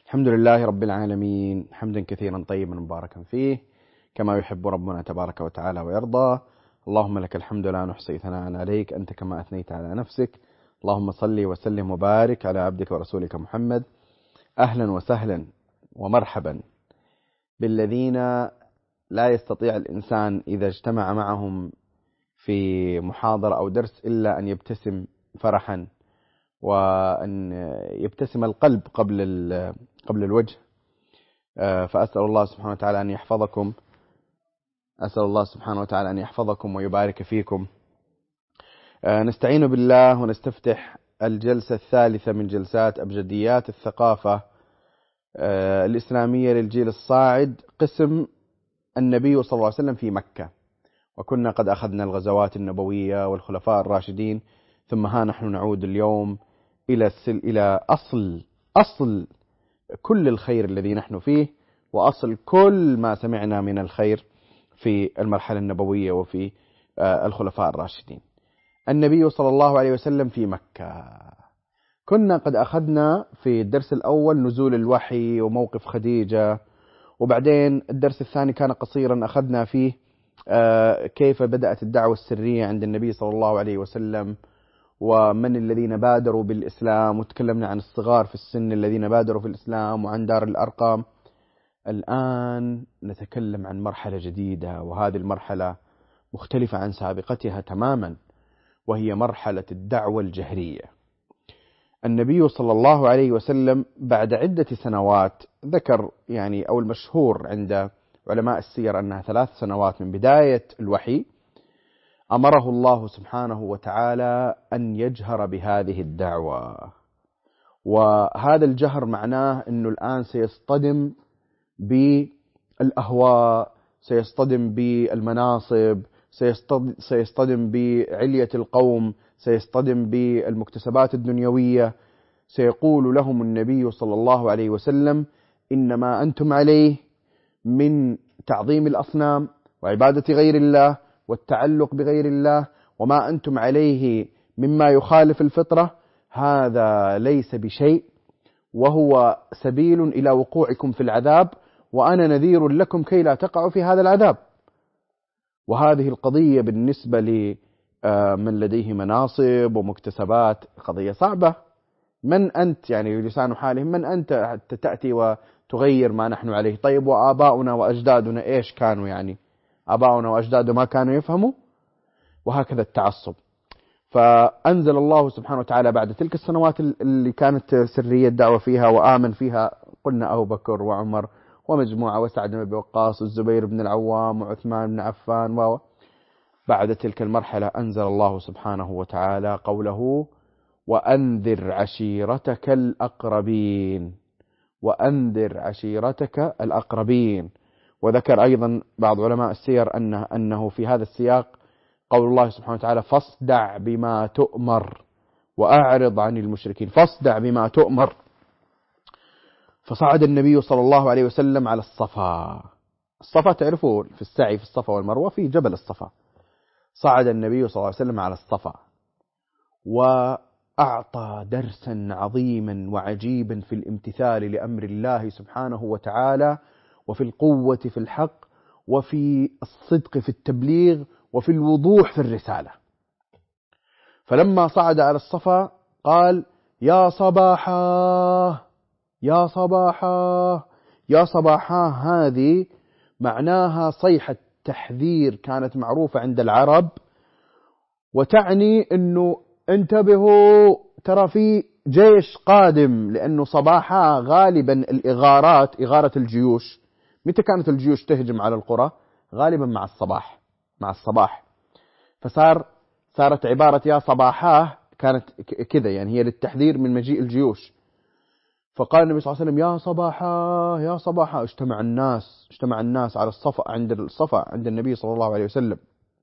الحمد لله رب العالمين، حمدا كثيرا طيبا مباركا فيه كما يحب ربنا تبارك وتعالى ويرضى. اللهم لك الحمد لا نحصي ثناء عليك أنت كما أثنيت على نفسك. اللهم صل وسلم وبارك على عبدك ورسولك محمد. أهلا وسهلا ومرحبا بالذين لا يستطيع الإنسان إذا اجتمع معهم في محاضرة أو درس إلا أن يبتسم فرحا، وأن يبتسم القلب قبل الوجه. فأسأل الله سبحانه وتعالى أن يحفظكم، أسأل الله سبحانه وتعالى أن يحفظكم ويبارك فيكم. نستعين بالله ونستفتح الجلسة الثالثة من جلسات أبجديات الثقافة الإسلامية للجيل الصاعد، قسم النبي صلى الله عليه وسلم في مكة. وكنا قد أخذنا الغزوات النبوية والخلفاء الراشدين، ثم ها نحن نعود اليوم إلى أصل كل الخير الذي نحن فيه، وأصل كل ما سمعنا من الخير في المرحلة النبوية وفي الخلفاء الراشدين. النبي صلى الله عليه وسلم في مكة. كنا قد أخذنا في الدرس الأول نزول الوحي وموقف خديجة، وبعدين الدرس الثاني كان قصيرا أخذنا فيه كيف بدأت الدعوة السرية عند النبي صلى الله عليه وسلم، ومن الذين بادروا بالإسلام، وتكلمنا عن الصغار في السن الذين بادروا في الإسلام وعن دار الأرقام. الآن نتكلم عن مرحلة جديدة، وهذه المرحلة مختلفة عن سابقتها تماما، وهي مرحلة الدعوة الجهرية. النبي صلى الله عليه وسلم بعد عدة سنوات، ذكر أو المشهور عند علماء السير أنها 3 سنوات من بداية الوحي، أمره الله سبحانه وتعالى أن يجهر بهذه الدعوة. وهذا الجهر معناه أنه الآن سيصطدم بالأهواء، سيصطدم بالمناصب، سيصطدم بعلية القوم، سيصطدم بالمكتسبات الدنيوية. سيقول لهم النبي صلى الله عليه وسلم: إنما أنتم عليه من تعظيم الأصنام وعبادة غير الله والتعلق بغير الله، وما أنتم عليه مما يخالف الفطرة، هذا ليس بشيء، وهو سبيل إلى وقوعكم في العذاب، وأنا نذير لكم كي لا تقعوا في هذا العذاب. وهذه القضية بالنسبة لمن لديه مناصب ومكتسبات قضية صعبة. من أنت لسان حالهم، من أنت حتى تأتي وتغير ما نحن عليه؟ طيب وآباؤنا وأجدادنا إيش كانوا؟ آباؤنا وأجدادنا ما كانوا يفهموا؟ وهكذا التعصب. فأنزل الله سبحانه وتعالى بعد تلك السنوات اللي كانت سرية الدعوة فيها وآمن فيها، قلنا أبو بكر وعمر ومجموعة، وسعد بن أبي وقاص والزبير بن العوام وعثمان بن عفان. بعد تلك المرحلة أنزل الله سبحانه وتعالى قوله: وأنذر عشيرتك الأقربين. وأنذر عشيرتك الأقربين. وذكر أيضا بعض علماء السير أنه في هذا السياق قول الله سبحانه وتعالى: فاصدع بما تؤمر وأعرض عن المشركين. فاصدع بما تؤمر. فصعد النبي صلى الله عليه وسلم على الصفا. الصفا تعرفوا في السعي في الصفا والمروة في جبل الصفا. صعد النبي صلى الله عليه وسلم على الصفا، وأعطى درسا عظيما وعجيبا في الامتثال لأمر الله سبحانه وتعالى، وفي القوة في الحق، وفي الصدق في التبليغ، وفي الوضوح في الرسالة. فلما صعد على الصفا قال: يا صباحا يا صباحا يا صباحا. هذه معناها صيحة تحذير كانت معروفة عند العرب، وتعني أنه انتبهوا ترى في جيش قادم. لأنه صباحا غالبا الإغارات، إغارة الجيوش، متى كانت الجيوش تهجم على القرى؟ غالبا مع الصباح. فصارت عبارة يا صباحاه كانت كذا، هي للتحذير من مجيء الجيوش. فقال النبي صلى الله عليه وسلم: يا صباحا يا صباحا. اجتمع الناس على عند الصفا عند النبي صلى الله عليه وسلم.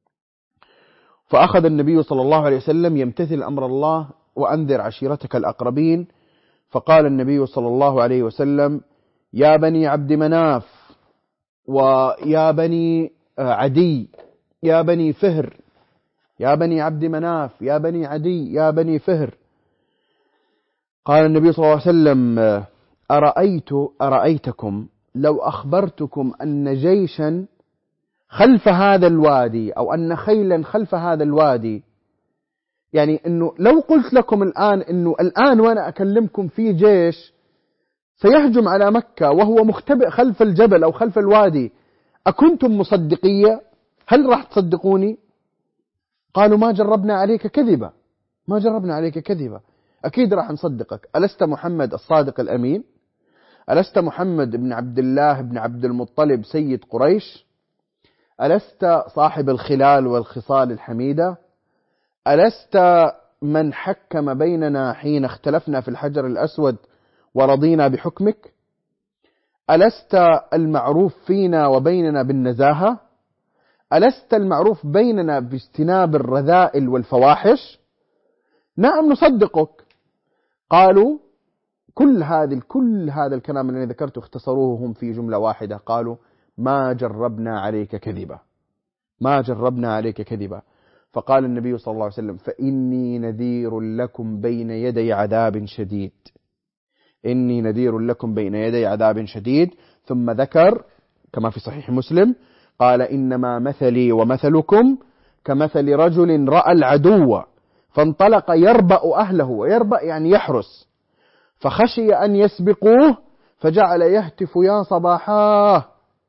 فأخذ النبي صلى الله عليه وسلم يمتثل أمر الله: وأنذر عشيرتك الأقربين. فقال النبي صلى الله عليه وسلم: يا بني عبد مناف، ويا بني عدي، يا بني فهر. يا بني عبد مناف، يا بني عدي، يا بني فهر. قال النبي صلى الله عليه وسلم: أرأيتكم لو أخبرتكم أن جيشا خلف هذا الوادي، أو أن خيلا خلف هذا الوادي، يعني أنه لو قلت لكم الآن أنه الآن وأنا أكلمكم في جيش سيهجم على مكة وهو مختبئ خلف الجبل أو خلف الوادي، أكنتم مصدقية؟ هل راح تصدقوني؟ قالوا ما جربنا عليك كذبة، ما جربنا عليك كذبة، أكيد راح نصدقك. ألست محمد الصادق الأمين؟ ألست محمد بن عبد الله بن عبد المطلب سيد قريش؟ ألست صاحب الخلال والخصال الحميدة؟ ألست من حكم بيننا حين اختلفنا في الحجر الأسود ورضينا بحكمك؟ ألست المعروف فينا وبيننا بالنزاهة؟ ألست المعروف بيننا باجتناب الرذائل والفواحش؟ نعم نصدقك. قالوا كل هذا الكلام الذي ذكرته اختصروه هم في جملة واحدة، قالوا ما جربنا عليك كذبا، ما جربنا عليك كذبا. فقال النبي صلى الله عليه وسلم فإني نذير لكم بين يدي عذاب شديد، إني نذير لكم بين يدي عذاب شديد. ثم ذكر كما في صحيح مسلم قال إنما مثلي ومثلكم كمثل رجل رأى العدو فانطلق يربأ أهله، ويربأ يعني يحرس، فخشي أن يسبقوه فجعل يهتف يا صباحاه.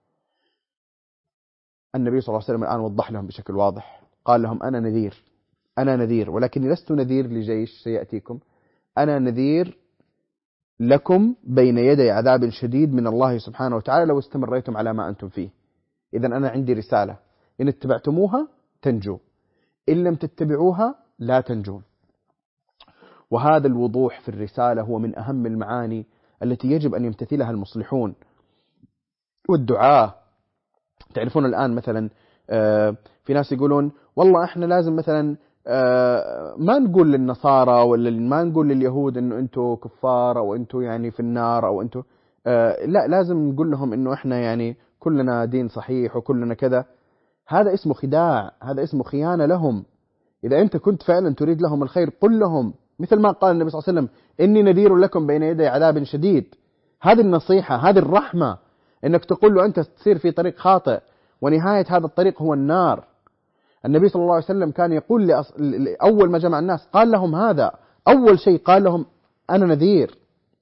النبي صلى الله عليه وسلم الآن وضح لهم بشكل واضح، قال لهم أنا نذير، ولكني لست نذير لجيش سيأتيكم، أنا نذير لكم بين يدي عذاب شديد من الله سبحانه وتعالى لو استمريتم على ما أنتم فيه. إذن أنا عندي رسالة، إن اتبعتموها تنجو، إن لم تتبعوها لا تنجون. وهذا الوضوح في الرسالة هو من أهم المعاني التي يجب أن يمتثلها المصلحون والدعاة. تعرفون الآن مثلا في ناس يقولون والله احنا لازم مثلا ما نقول للنصارى ولا ما نقول لليهود انه انتم كفار او انتم يعني في النار او انتم لا، لازم نقول لهم انه احنا يعني كلنا دين صحيح وكلنا كذا. هذا اسمه خداع، هذا اسمه خيانة لهم. إذا أنت كنت فعلا تريد لهم الخير قل لهم مثل ما قال النبي صلى الله عليه وسلم إني نذير لكم بين يدي عذاب شديد. هذه النصيحة، هذه الرحمة، إنك تقول له أنت تسير في طريق خاطئ ونهاية هذا الطريق هو النار. النبي صلى الله عليه وسلم كان يقول أول ما جمع الناس قال لهم هذا، أول شيء قال لهم أنا نذير.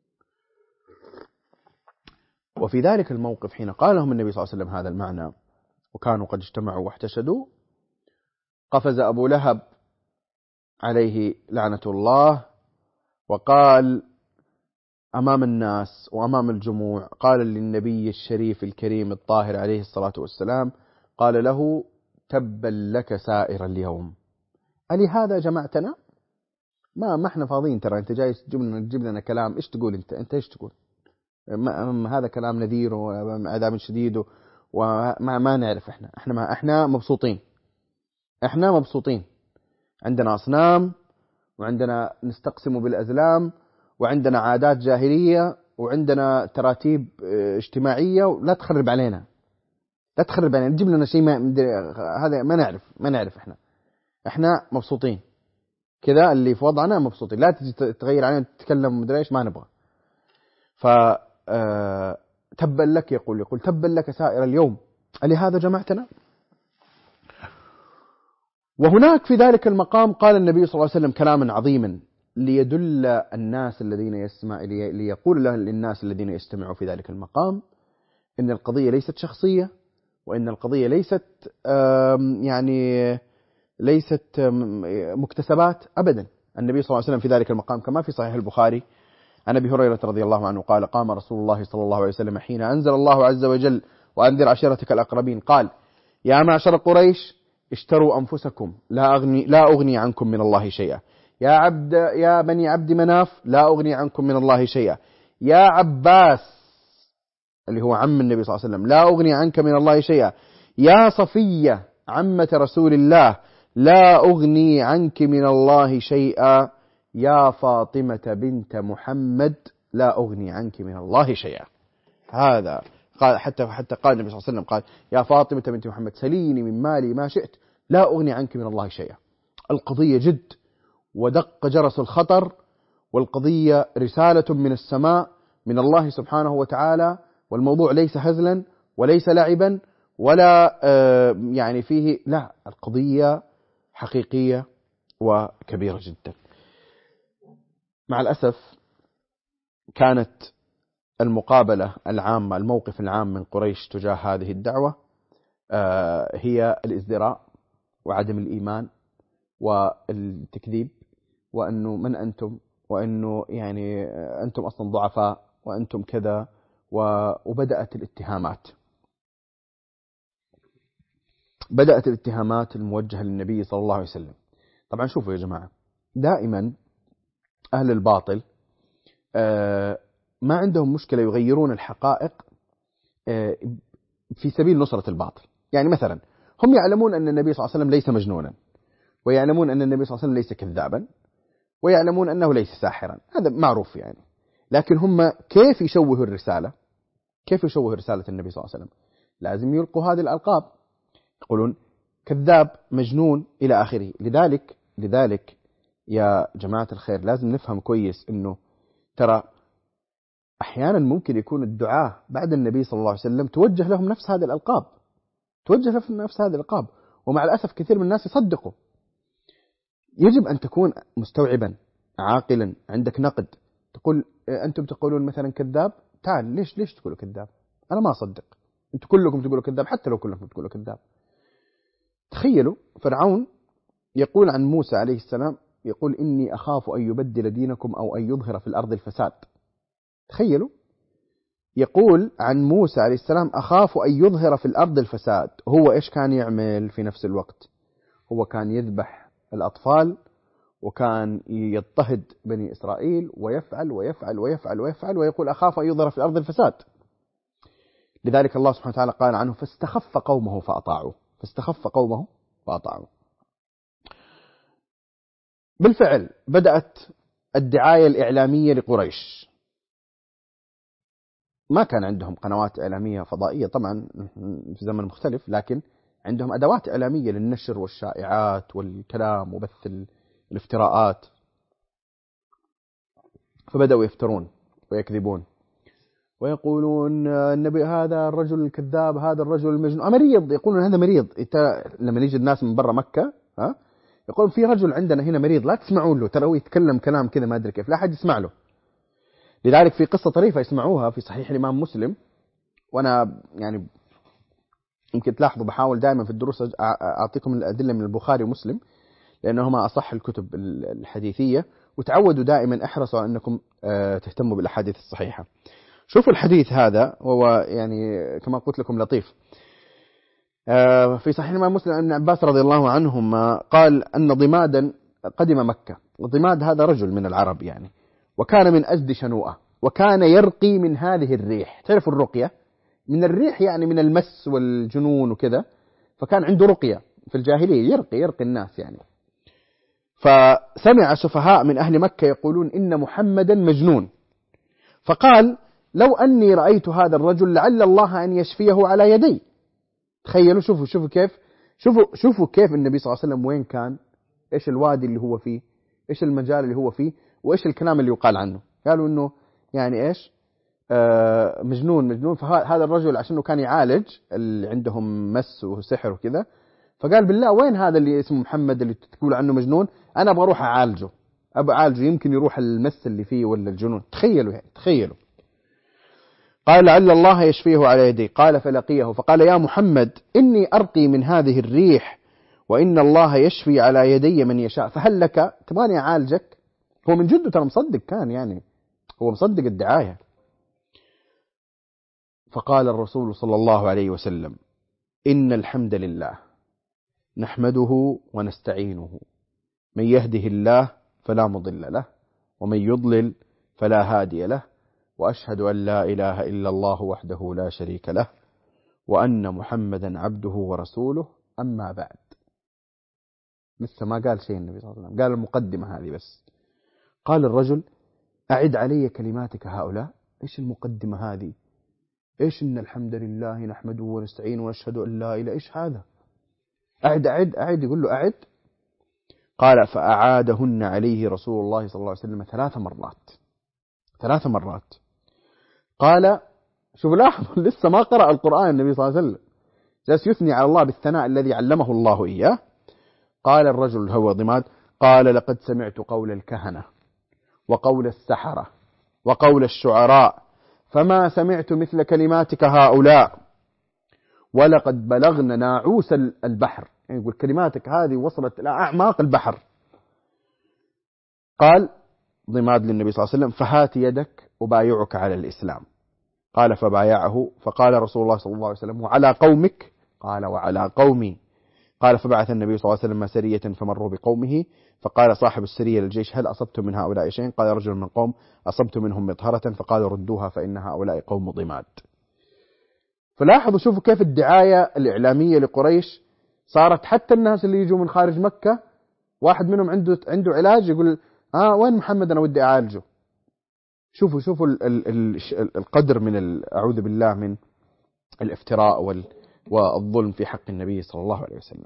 وفي ذلك الموقف حين قال لهم النبي صلى الله عليه وسلم هذا المعنى وكانوا قد اجتمعوا واحتشدوا، قفز أبو لهب عليه لعنة الله وقال أمام الناس وأمام الجموع، قال للنبي الشريف الكريم الطاهر عليه الصلاة والسلام، قال له تبا لك سائر اليوم، ألهذا جمعتنا؟ ما احنا فاضيين، ترى انت جاي تجيب لنا كلام، ايش تقول انت ايش تقول؟ هذا كلام نذير وعذاب شديد وما نعرف. احنا مبسوطين، احنا مبسوطين، عندنا أصنام وعندنا نستقسم بالأزلام وعندنا عادات جاهلية وعندنا تراتيب اجتماعية، ولا تخرب علينا، لا تخرب علينا، تجيب لنا شيء هذا ما نعرف. احنا مبسوطين كذا، اللي في وضعنا مبسوطين، لا تجي تغير علينا تتكلم مدري ايش، ما نبغى. ف تبا لك، يقول تبا لك سائر اليوم، ألهذا جمعتنا؟ وهناك في ذلك المقام قال النبي صلى الله عليه وسلم كلاما عظيما ليدل الناس الذين ليقول للناس الذين يستمعوا في ذلك المقام إن القضية ليست شخصية، وإن القضية ليست مكتسبات أبدا. النبي صلى الله عليه وسلم في ذلك المقام كما في صحيح البخاري عن أبي هريرة رضي الله عنه قال قام رسول الله صلى الله عليه وسلم حين أنزل الله عز وجل وأنذر عشيرتك الأقربين، قال يا معشر قريش اشتروا أنفسكم لا أغني عنكم من الله شيئا، يا بني عبد مناف لا أغني عنكم من الله شيئا، يا عباس اللي هو عم النبي صلى الله عليه وسلم لا أغني عنك من الله شيئا، يا صفية عمة رسول الله لا أغني عنك من الله شيئا، يا فاطمة بنت محمد لا أغني عنك من الله شيئا. هذا قال حتى قال النبي صلى الله عليه وسلم قال يا فاطمة بنت محمد سليني من مالي ما شئت لا أغني عنك من الله شيئا. القضية جد ودق جرس الخطر، والقضية رسالة من السماء من الله سبحانه وتعالى، والموضوع ليس هزلا وليس لعبا ولا يعني فيه، لا، القضية حقيقية وكبيرة جدا. مع الأسف كانت المقابلة العامة، الموقف العام من قريش تجاه هذه الدعوة هي الازدراء وعدم الإيمان والتكذيب، وأنه من أنتم، وأنه يعني أنتم أصلا ضعفاء، وأنتم كذا، وبدأت الاتهامات. بدأت الاتهامات الموجهة للنبي صلى الله عليه وسلم. طبعا شوفوا يا جماعة، دائما أهل الباطل ما عندهم مشكلة يغيرون الحقائق في سبيل نصرة الباطل. يعني مثلا هم يعلمون أن النبي صلى الله عليه وسلم ليس مجنونا، ويعلمون أن النبي صلى الله عليه وسلم ليس كذابا، ويعلمون أنه ليس ساحرا، هذا معروف يعني. لكن هم كيف يشوهوا الرسالة؟ كيف يشوهوا رسالة النبي صلى الله عليه وسلم؟ لازم يلقوا هذه الألقاب، يقولون كذاب، مجنون، إلى آخره. لذلك يا جماعة الخير لازم نفهم كويس أنه ترى أحيانا ممكن يكون الدعاة بعد النبي صلى الله عليه وسلم توجه لهم نفس هذه الألقاب، ومع الأسف كثير من الناس يصدقوا. يجب أن تكون مستوعبا عاقلا، عندك نقد، تقول أنتم تقولون مثلا كذاب، تعال ليش تقولوا كذاب؟ أنا ما أصدق، أنتم كلكم تقولوا كذاب، حتى لو كلكم تقولوا كذاب. تخيلوا فرعون يقول عن موسى عليه السلام، يقول إني أخاف أن يبدل دينكم أو أن يظهر في الأرض الفساد. تخيلوا، يقول عن موسى عليه السلام أخاف أن يظهر في الأرض الفساد. هو إيش كان يعمل في نفس الوقت؟ هو كان يذبح الأطفال، وكان يضطهد بني إسرائيل، ويفعل ويفعل ويفعل ويفعل، ويقول أخاف أن يظهر في الأرض الفساد. لذلك الله سبحانه وتعالى قال عنه فاستخف قومه فأطاعوه. بالفعل بدأت الدعاية الإعلامية لقريش. ما كان عندهم قنوات إعلامية فضائية طبعا في زمن مختلف، لكن عندهم أدوات إعلامية للنشر والشائعات والكلام وبث الافتراءات. فبدأوا يفترون ويكذبون ويقولون النبي هذا الرجل الكذاب، هذا الرجل المجنون، مريض، يقولون هذا مريض. لما يجي الناس من برا مكة يقول في رجل عندنا هنا مريض، لا تسمعون له، ترى هو يتكلم كلام كذا ما أدري كيف، لا أحد يسمع له. لذلك في قصة طريفة يسمعوها في صحيح الإمام مسلم، وأنا يعني يمكن تلاحظوا بحاول دائما في الدروس أعطيكم الأدلة من البخاري ومسلم، لأنهما أصح الكتب الحديثية، وتعودوا دائما احرصوا على أنكم تهتموا بالأحاديث الصحيحة. شوفوا الحديث هذا، وهو يعني كما قلت لكم لطيف. في صحيح الإمام مسلم ابن عباس رضي الله عنهما قال أن ضمادا قدم مكة، وضماد هذا رجل من العرب يعني، وكان من أجد شنوءة، وكان يرقي من هذه الريح. تعرف الرقية من الريح يعني من المس والجنون وكذا، فكان عنده رقية في الجاهلية، يرقي الناس يعني. فسمع سفهاء من أهل مكة يقولون إن محمدا مجنون، فقال لو أني رأيت هذا الرجل لعل الله أن يشفيه على يدي. تخيلوا، شوفوا كيف النبي صلى الله عليه وسلم وين كان، إيش الوادي اللي هو فيه، إيش المجال اللي هو فيه، وإيش الكلام اللي يقال عنه. قالوا إنه يعني إيش مجنون. فهذا الرجل عشانه كان يعالج اللي عندهم مس وسحر وكذا، فقال بالله وين هذا اللي اسمه محمد اللي تقول عنه مجنون، أنا أبغى أروح أعالجه، يمكن يروح المس اللي فيه ولا الجنون. تخيلوا. قال لعل الله يشفيه على يدي. قال فلقيه فقال يا محمد إني أرقي من هذه الريح، وإن الله يشفي على يدي من يشاء، فهل لك تبغاني أعالجك؟ هو من جده ترى مصدق، كان يعني هو مصدق الدعاية. فقال الرسول صلى الله عليه وسلم إن الحمد لله نحمده ونستعينه، من يهده الله فلا مضل له، ومن يضلل فلا هادي له، وأشهد أن لا إله إلا الله وحده لا شريك له، وأن محمدا عبده ورسوله، أما بعد. لسه ما قال شيء النبي صلى الله عليه وسلم، قال المقدمة هذه بس. قال الرجل أعد علي كلماتك هؤلاء. إيش المقدمة هذه؟ إيش إن الحمد لله نحمده ونستعينه ونشهد أن لا إله، إيش هذا؟ أعد، يقول له أعد. قال فأعادهن عليه رسول الله صلى الله عليه وسلم 3 مرات. قال شوف لاحظ لسه ما قرأ القرآن النبي صلى الله عليه وسلم، جالس يثني على الله بالثناء الذي علمه الله إياه. قال الرجل هو ضماد قال لقد سمعت قول الكهنة وقول السحرة وقول الشعراء فما سمعت مثل كلماتك هؤلاء ولقد بلغنا ناعوس البحر، يعني يقول كلماتك هذه وصلت إلى أعماق البحر. قال ضماد للنبي صلى الله عليه وسلم فهات يدك أبايعك على الإسلام. قال فبايعه. فقال رسول الله صلى الله عليه وسلم وعلى قومك؟ قال وعلى قومي. قال فبعث النبي صلى الله عليه وسلم سرية فمروا بقومه، فقال صاحب السرية للجيش هل أصبتم من هؤلاء شيء؟ قال رجل من قوم أصبت منهم مطهرة، فقالوا ردوها فإن هؤلاء قوم ضماد. فلاحظوا شوفوا كيف الدعاية الإعلامية لقريش صارت حتى الناس اللي يجوا من خارج مكة واحد منهم عنده علاج يقول وين محمد أنا ودي أعالجه. شوفوا القدر من أعوذ بالله من الافتراء والظلم في حق النبي صلى الله عليه وسلم.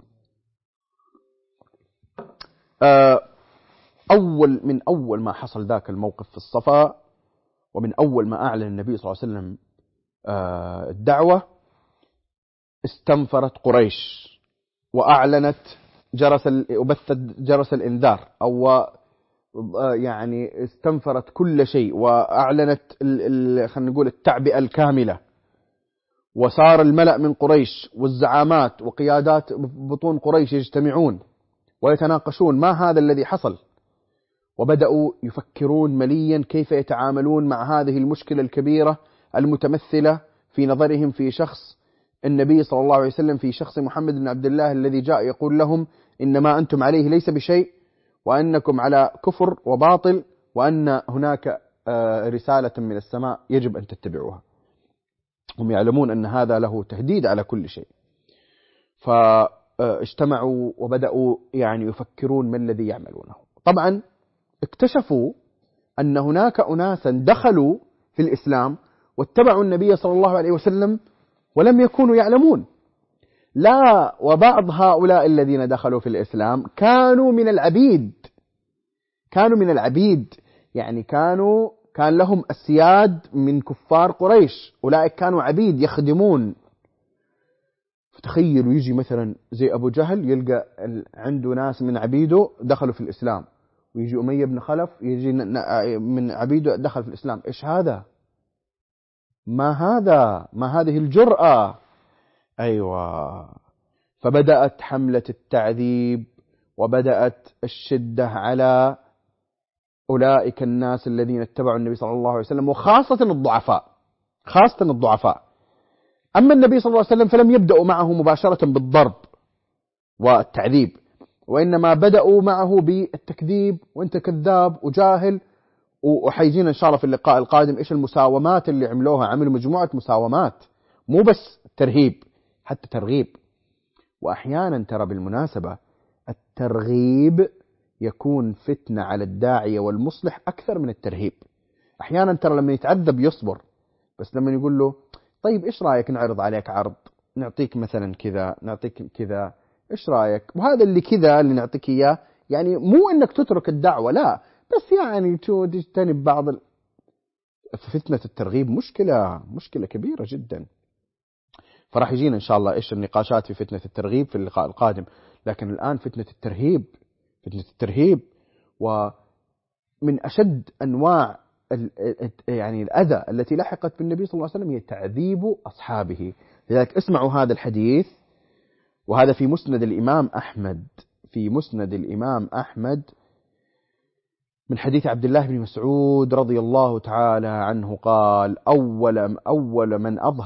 من أول ما حصل ذاك الموقف في الصفا، ومن أول ما أعلن النبي صلى الله عليه وسلم الدعوة، استنفرت قريش وأعلنت وبثت جرس الإنذار، أو يعني استنفرت كل شيء وأعلنت خلينا نقول التعبئة الكاملة. وصار الملأ من قريش والزعامات وقيادات بطون قريش يجتمعون ويتناقشون ما هذا الذي حصل، وبدأوا يفكرون مليا كيف يتعاملون مع هذه المشكلة الكبيرة المتمثلة في نظرهم في شخص النبي صلى الله عليه وسلم، في شخص محمد بن عبد الله الذي جاء يقول لهم إن ما أنتم عليه ليس بشيء، وأنكم على كفر وباطل، وأن هناك رسالة من السماء يجب أن تتبعوها. هم يعلمون أن هذا له تهديد على كل شيء. فاجتمعوا وبدأوا يعني يفكرون ما الذي يعملونه. طبعا اكتشفوا أن هناك أناسا دخلوا في الإسلام واتبعوا النبي صلى الله عليه وسلم ولم يكونوا يعلمون. لا، وبعض هؤلاء الذين دخلوا في الإسلام كانوا من العبيد، يعني كان لهم أسياد من كفار قريش، أولئك كانوا عبيد يخدمون. فتخيلوا يجي مثلا زي أبو جهل يلقى عنده ناس من عبيده دخلوا في الإسلام، ويجي أمية بن خلف يجي من عبيده دخل في الإسلام. إيش هذا؟ ما هذه الجرأة؟ أيوة. فبدأت حملة التعذيب وبدأت الشدة على أولئك الناس الذين اتبعوا النبي صلى الله عليه وسلم، وخاصة الضعفاء. أما النبي صلى الله عليه وسلم فلم يبدأوا معه مباشرة بالضرب والتعذيب، وإنما بدأوا معه بالتكذيب، وأنت كذاب وجاهل. وحيجينا إن شاء الله في اللقاء القادم إيش المساومات اللي عملوا مجموعة مساومات، مو بس ترهيب، حتى ترغيب. وأحيانا ترى بالمناسبة الترغيب يكون فتنة على الداعية والمصلح أكثر من الترهيب. أحيانا ترى لما يتعذب يصبر، بس لما يقول له طيب إيش رأيك نعرض عليك عرض، نعطيك مثلا كذا، نعطيك كذا، إيش رأيك، وهذا اللي كذا اللي نعطيك إياه، يعني مو إنك تترك الدعوة، لا، بس يعني تجتنب بعض فتنة الترغيب مشكلة كبيرة جدا. فراح يجينا إن شاء الله إيش النقاشات في فتنة الترغيب في اللقاء القادم. لكن الآن فتنة الترهيب ومن أشد أنواع يعني الأذى التي لحقت بالنبي صلى الله عليه وسلم هي تعذيب أصحابه. لذلك اسمعوا هذا الحديث، وهذا في مسند الإمام أحمد من حديث عبد الله بن مسعود رضي الله تعالى عنه قال أول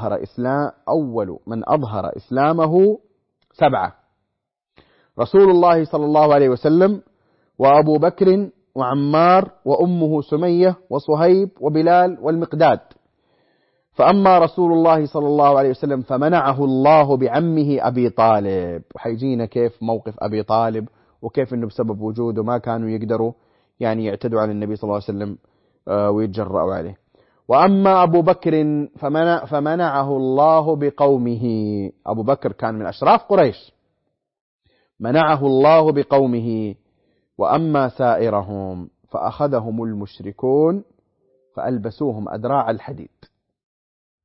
من أظهر إسلامه 7: رسول الله صلى الله عليه وسلم، وأبو بكر، وعمار، وأمه سمية، وصهيب، وبلال، والمقداد. فأما رسول الله صلى الله عليه وسلم فمنعه الله بعمه أبي طالب. وحيجينا كيف موقف أبي طالب، وكيف أنه بسبب وجوده ما كانوا يقدروا يعني يعتدوا على النبي صلى الله عليه وسلم ويتجرأوا عليه. وأما أبو بكر فمنعه الله بقومه. أبو بكر كان من أشراف قريش، منعه الله بقومه. وأما سائرهم فأخذهم المشركون فألبسوهم أدراع الحديد.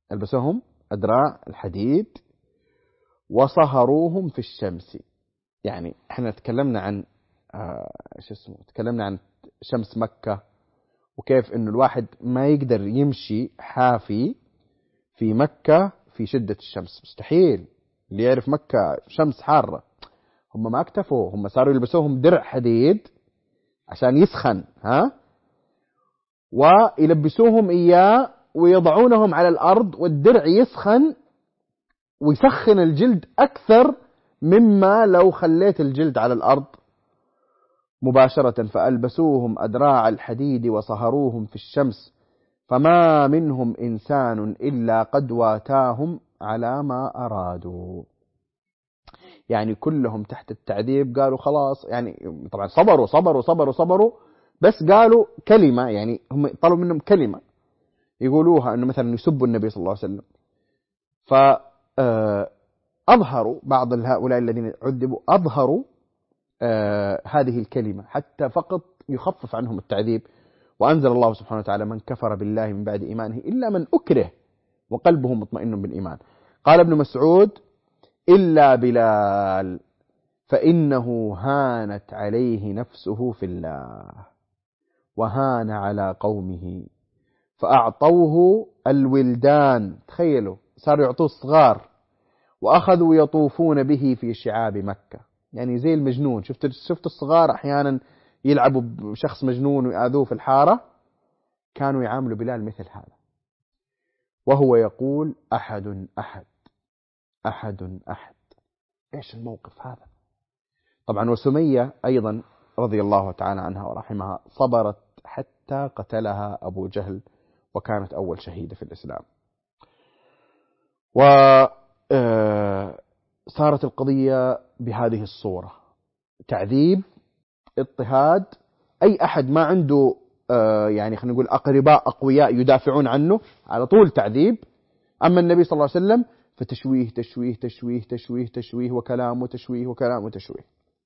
ألبسوهم أدراع الحديد وصهروهم في الشمس. يعني احنا تكلمنا عن تكلمنا عن شمس مكة، وكيف انه الواحد ما يقدر يمشي حافي في مكة في شدة الشمس، مستحيل. اللي يعرف مكة شمس حارة. هم ما اكتفوا، هم صاروا يلبسوهم درع حديد عشان يسخن، ويلبسوهم إياه ويضعونهم على الأرض، والدرع يسخن ويسخن الجلد أكثر مما لو خليت الجلد على الأرض مباشرة. فألبسوهم أدراع الحديد وصهروهم في الشمس، فما منهم إنسان إلا قد واتاهم على ما أرادوا. يعني كلهم تحت التعذيب قالوا خلاص، يعني طبعا صبروا صبروا صبروا صبروا، بس قالوا كلمة، يعني هم طلبوا منهم كلمة يقولوها، أنه مثلا يسبوا النبي صلى الله عليه وسلم. فأظهروا بعض هؤلاء الذين عذبوا، أظهروا هذه الكلمة حتى فقط يخفف عنهم التعذيب. وأنزل الله سبحانه وتعالى: من كفر بالله من بعد إيمانه إلا من أكره وقلبه مطمئن بالإيمان. قال ابن مسعود: إلا بلال فإنه هانت عليه نفسه في الله وهان على قومه فأعطوه الولدان. تخيلوا، صاروا يعطوه الصغار، وأخذوا يطوفون به في شعاب مكة. يعني زي المجنون. شفت الصغار أحيانا يلعبوا بشخص مجنون ويأذوه في الحارة، كانوا يعاملوا بلال مثل هذا، وهو يقول: أحد أحد أحد أحد. إيش الموقف هذا؟ طبعا وسمية أيضا رضي الله تعالى عنها ورحمها صبرت حتى قتلها أبو جهل، وكانت أول شهيدة في الإسلام. وصارت القضية بهذه الصورة: تعذيب، اضطهاد، أي أحد ما عنده يعني خلينا نقول أقرباء أقوياء يدافعون عنه، على طول تعذيب. أما النبي صلى الله عليه وسلم فتشويه تشويه تشويه تشويه تشويه وكلام وتشويه وكلام وتشويه.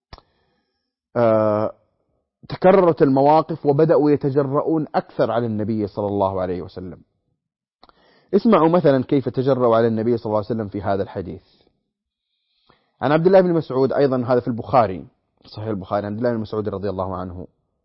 تكررت المواقف وبدأوا يتجرؤون أكثر على النبي صلى الله عليه وسلم. اسمعوا مثلا كيف تجرؤوا على النبي صلى الله عليه وسلم في هذا الحديث. عن عبد الله بن مسعود، أيضا هذا في البخاري، صحيح البخاري، عن عبد الله بن مسعود رضي الله عنه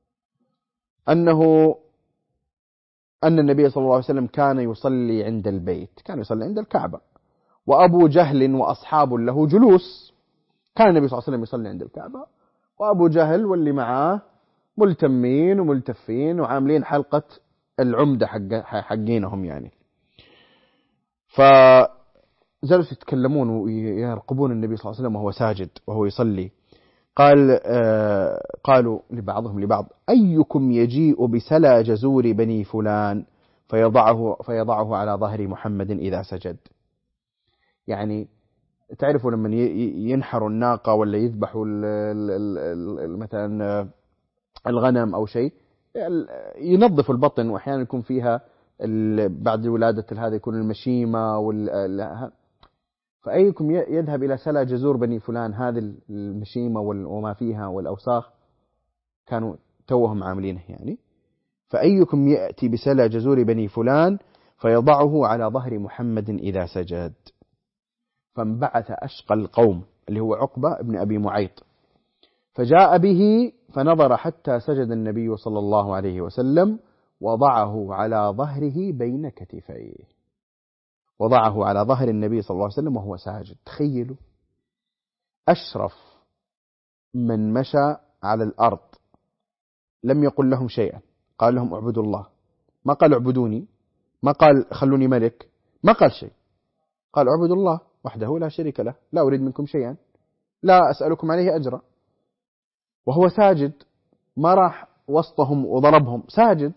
أن النبي صلى الله عليه وسلم كان يصلي عند البيت، كان يصلي عند الكعبة، وأبو جهل وأصحاب له جلوس. كان النبي صلى الله عليه وسلم يصلي عند الكعبة، وأبو جهل واللي معاه ملتمين وملتفين وعاملين حلقة العمدة حقينهم يعني. فجلسوا يتكلمون ويرقبون النبي صلى الله عليه وسلم وهو ساجد وهو يصلي. قالوا لبعضهم لبعض: أيكم يجيء بسلا جزور بني فلان فيضعه على ظهر محمد إذا سجد. يعني تعرفوا لما ينحروا الناقة ولا يذبحوا مثلا الغنم أو شيء، ينظفوا البطن، وأحيانا يكون فيها بعد ولادة هذا يكون المشيمة فأيكم يذهب إلى سلا جزور بني فلان، هذه المشيمة وما فيها والأوساخ كانوا توهم عاملينه يعني. فأيكم يأتي بسلا جزور بني فلان فيضعه على ظهر محمد إذا سجد. فانبعث أشقى القوم اللي هو عقبة بن أبي معيط، فجاء به فنظر حتى سجد النبي صلى الله عليه وسلم، وضعه على ظهره بين كتفيه، وضعه على ظهر النبي صلى الله عليه وسلم وهو ساجد. تخيلوا، أشرف من مشى على الأرض لم يقل لهم شيئا، قال لهم اعبدوا الله، ما قال اعبدوني، ما قال خلوني ملك، ما قال شيء، قال اعبدوا الله وحده لا شريك له، لا أريد منكم شيئا، لا أسألكم عليه أجرا. وهو ساجد، ما راح وسطهم وضربهم، ساجد.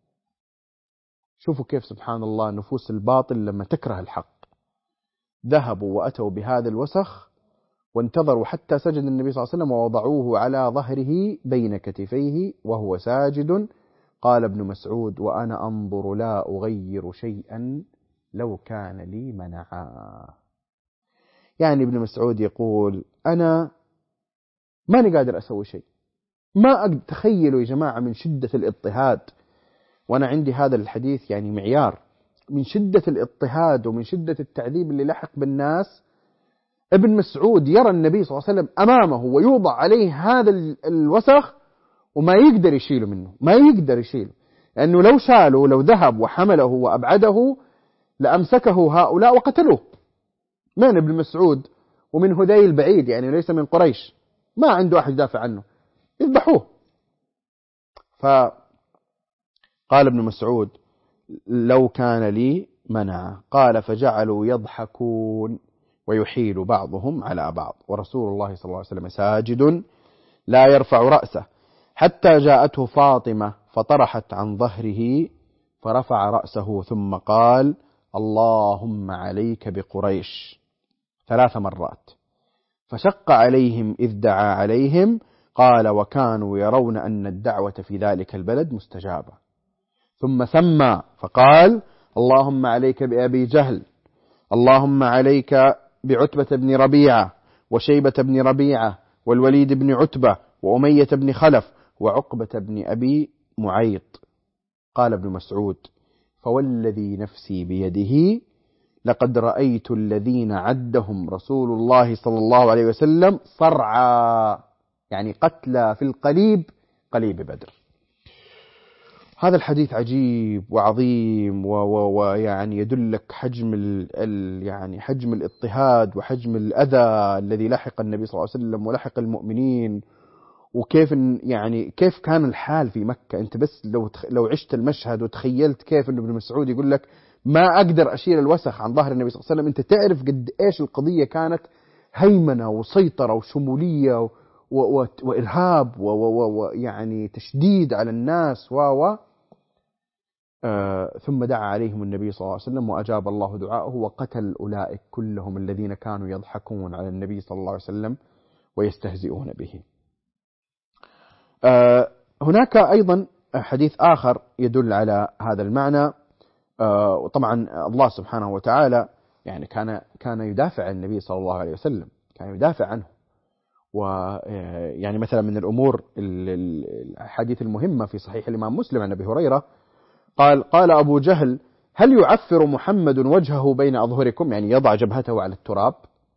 شوفوا كيف سبحان الله نفوس الباطل لما تكره الحق. ذهبوا وأتوا بهذا الوسخ وانتظروا حتى سجد النبي صلى الله عليه وسلم، ووضعوه على ظهره بين كتفيه وهو ساجد. قال ابن مسعود: وأنا أنظر لا أغير شيئا لو كان لي منعا. يعني ابن مسعود يقول: أنا ماني قادر أسوي شيء، ما أقدر. تخيلوا يا جماعة من شدة الاضطهاد. وأنا عندي هذا الحديث يعني معيار من شدة الاضطهاد ومن شدة التعذيب اللي لحق بالناس، ابن مسعود يرى النبي صلى الله عليه وسلم أمامه ويوضع عليه هذا الوسخ وما يقدر يشيله منه، ما يقدر يشيله، لأنه لو شاله، لو ذهب وحمله وأبعده لأمسكه هؤلاء وقتلوه. من ابن مسعود ومن هذيل بعيد، يعني ليس من قريش، ما عنده أحد يدافع عنه، يذبحوه. فقال ابن مسعود: لو كان لي منع. قال: فجعلوا يضحكون ويحيل بعضهم على بعض، ورسول الله صلى الله عليه وسلم ساجد لا يرفع رأسه، حتى جاءته فاطمة فطرحت عن ظهره فرفع رأسه ثم قال: اللهم عليك بقريش 3 مرات. فشق عليهم إذ دعا عليهم. قال: وكانوا يرون أن الدعوة في ذلك البلد مستجابة. ثم سمى فقال: اللهم عليك بأبي جهل، اللهم عليك بعتبة بن ربيعة وشيبة بن ربيعة والوليد بن عتبة وأمية بن خلف وعقبة بن أبي معيط. قال ابن مسعود: فوالذي نفسي بيده لقد رأيت الذين عدهم رسول الله صلى الله عليه وسلم صرعى، يعني قتلى في القليب، قليب بدر. هذا الحديث عجيب وعظيم ويعني يدلك حجم يعني حجم الاضطهاد وحجم الأذى الذي لحق النبي صلى الله عليه وسلم ولحق المؤمنين، وكيف يعني كيف كان الحال في مكة. أنت بس لو عشت المشهد وتخيلت كيف إن ابن مسعود يقول لك ما أقدر أشيل الوسخ عن ظهر النبي صلى الله عليه وسلم، أنت تعرف قد إيش القضية كانت هيمنة وسيطرة وشمولية وإرهاب ويعني تشديد على الناس ثم دعا عليهم النبي صلى الله عليه وسلم وأجاب الله دعاءه وقتل أولئك كلهم الذين كانوا يضحكون على النبي صلى الله عليه وسلم ويستهزئون به. هناك أيضا حديث آخر يدل على هذا المعنى، وطبعا الله سبحانه وتعالى يعني كان يدافع عن النبي صلى الله عليه وسلم، كان يدافع عنه. ويعني مثلا من الأمور الحديث المهمة في صحيح الإمام مسلم عن أبي هريرة قال أبو جهل: هل يعفر محمد وجهه بين أظهركم، يعني يضع جبهته على التراب؟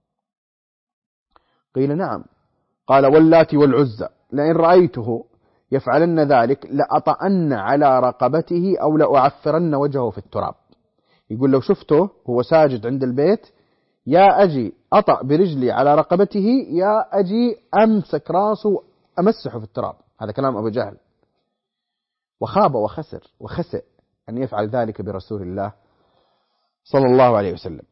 قيل: نعم. قال: واللات والعزى لئن رأيته يفعلن ذلك لأطأن على رقبته أو لأعفرن وجهه في التراب. يقول لو شفته هو ساجد عند البيت، يا أجي أطأ برجلي على رقبته، يا أجي أمسك راسه أمسحه في التراب. هذا كلام أبو جهل. وخاب وخسر وخسئ أن يفعل ذلك برسول الله صلى الله عليه وسلم.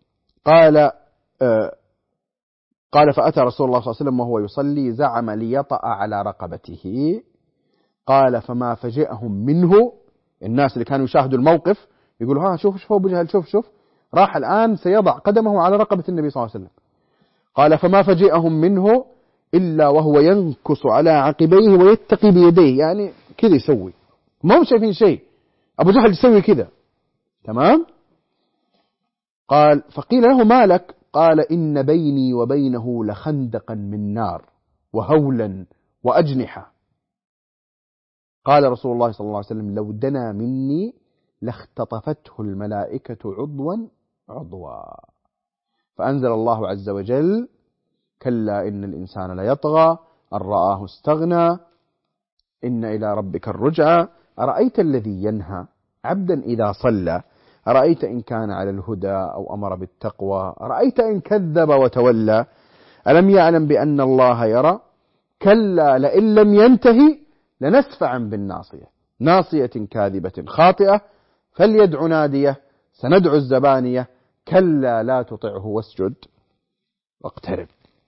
قال فأتى رسول الله صلى الله عليه وسلم وهو يصلي زعم ليطأ على رقبته. قال فما فجئهم منه، الناس اللي كانوا يشاهدوا الموقف يقولوا: ها شوف أبو جهل، شوف راح الآن سيضع قدمه على رقبة النبي صلى الله عليه وسلم. قال فما فجئهم منه إلا وهو ينكس على عقبيه ويتقي بيديه، يعني كذا يسوي، ما هم شايفين شيء، أبو جهل يسوي كذا. تمام. قال فقيل له: ما لك؟ قال: إن بيني وبينه لخندقا من نار وهولا وأجنحة. قال رسول الله صلى الله عليه وسلم: لو دنا مني لاختطفته الملائكة عضوا عضوا. فأنزل الله عز وجل: كلا إن الإنسان ليطغى أن رآه استغنى إن إلى ربك الرجعى أرأيت الذي ينهى عبدا إذا صلى أرأيت إن كان على الهدى أو أمر بالتقوى أرأيت إن كذب وتولى ألم يعلم بأن الله يرى كلا لئن لم ينتهي لنسفعا بالناصية ناصية كاذبة خاطئة فليدع ناديه سندعو الزبانية كلا لا تطعه واسجد واقترب.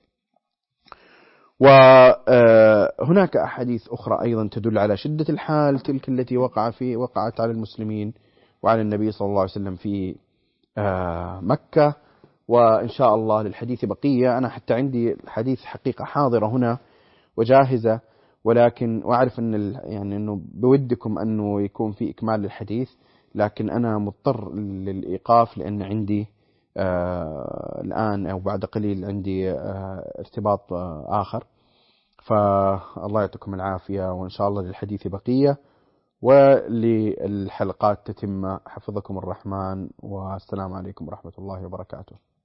وهناك أحاديث أخرى أيضا تدل على شدة الحال تلك التي وقعت على المسلمين وعلى النبي صلى الله عليه وسلم في مكة. وإن شاء الله للحديث بقية، أنا حتى عندي الحديث حقيقة حاضرة هنا وجاهزة، ولكن وأعرف يعني أنه بودكم أنه يكون في إكمال للحديث، لكن أنا مضطر للإيقاف لأن عندي الآن أو بعد قليل عندي ارتباط آخر. فالله يعطيكم العافية، وإن شاء الله للحديث بقية، وللحلقات تتم. حفظكم الرحمن، والسلام عليكم ورحمة الله وبركاته.